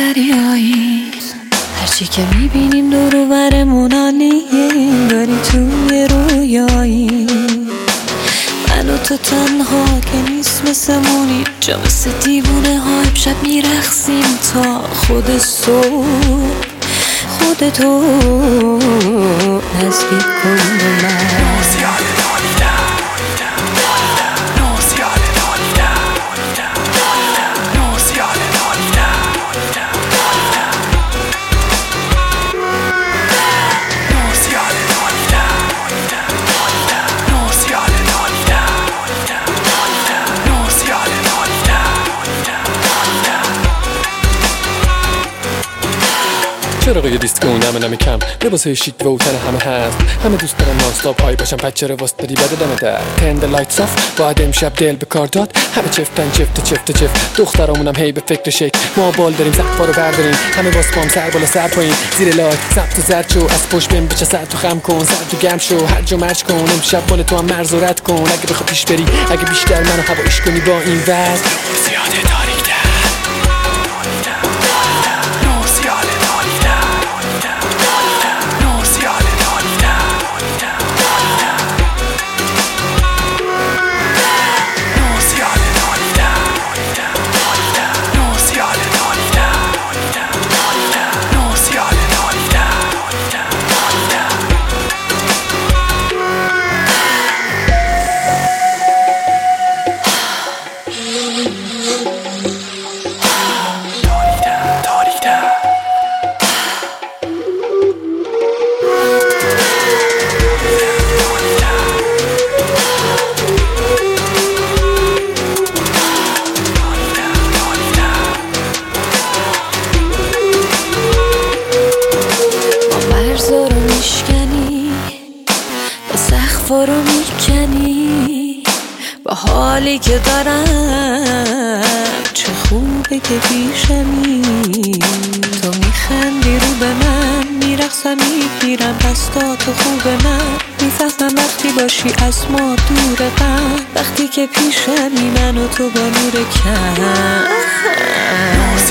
دریایی، هرچی که میبینیم دور و برمون عالیه، داری توی رویایی. من و تو تنها که نیست مثلمونی، جا مثل دیوونه ها امشب میرخصیم تا خود صبح. خودتو نزدیک کن به من. چراغ دیسکو نمه کم، لباسای شیک و تن همه هست، همه دوست دارن نانستاپ های باشن، پس چرا واسه داری بده دمه در تند لایتس آف. باید امشب دل به کار داد، همه چفتن چفت دخترامونم هی به فکر شک، ما بال داریم سقفا رو برداریم، همه باز پام سر بالا سر پایین، زیر لایت سبت و زرد شو، از پشت بهم بچه سر تو خم کن، سر تو گم شو، هر جا مرج کن، امشب مال تو هم مرز و رد کن. اگه بخوای پیش بری، اگه بیشتر منو هوایش کنی با این وضع زیاده تاریک. مرزا رو میشکنی و سقفا رو میکنی، با حالی که دارم چه خوبه که پیشمی. تو میخندی رو به من، میرقصم میگیرم دستاتو خوبه، من میفهمم وقتی باشی از ما دور غم، وقتی که پیشمی من و تو با نور کم.